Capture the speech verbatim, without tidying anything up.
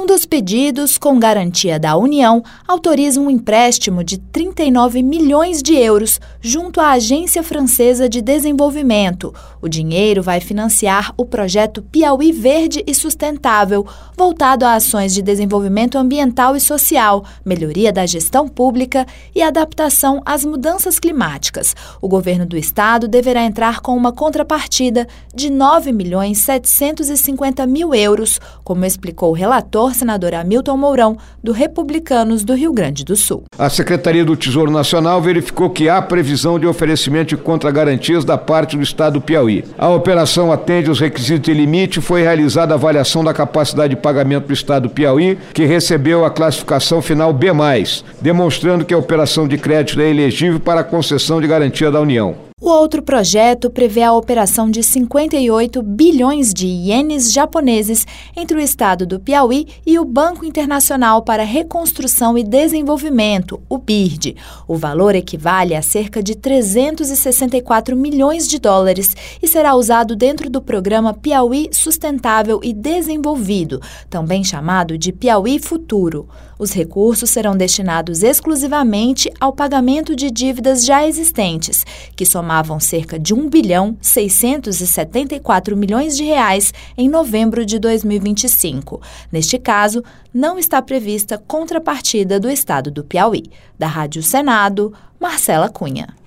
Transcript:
Um dos pedidos, com garantia da União, autoriza um empréstimo de trinta e nove milhões de euros junto à Agência Francesa de Desenvolvimento. O dinheiro vai financiar o projeto Piauí Verde e Sustentável, voltado a ações de desenvolvimento ambiental e social, melhoria da gestão pública e adaptação às mudanças climáticas. O governo do estado deverá entrar com uma contrapartida de nove milhões setecentos e cinquenta mil euros, como explicou o relator, senador Hamilton Mourão, do Republicanos do Rio Grande do Sul. A Secretaria do Tesouro Nacional verificou que há previsão de oferecimento de contragarantias da parte do estado do Piauí. A operação atende os requisitos e limite e foi realizada a avaliação da capacidade de pagamento do estado do Piauí, que recebeu a classificação final B mais, demonstrando que a operação de crédito é elegível para a concessão de garantia da União. O outro projeto prevê a operação de cinquenta e oito bilhões de ienes japoneses entre o estado do Piauí e o Banco Internacional para Reconstrução e Desenvolvimento, o B I R D. O valor equivale a cerca de trezentos e sessenta e quatro milhões de dólares e será usado dentro do programa Piauí Sustentável e Desenvolvido, também chamado de Piauí Futuro. Os recursos serão destinados exclusivamente ao pagamento de dívidas já existentes, que somavam cerca de um bilhão seiscentos e setenta e quatro milhões de reais em novembro de dois mil e vinte e cinco. Neste caso, não está prevista contrapartida do estado do Piauí. Da Rádio Senado, Marcela Cunha.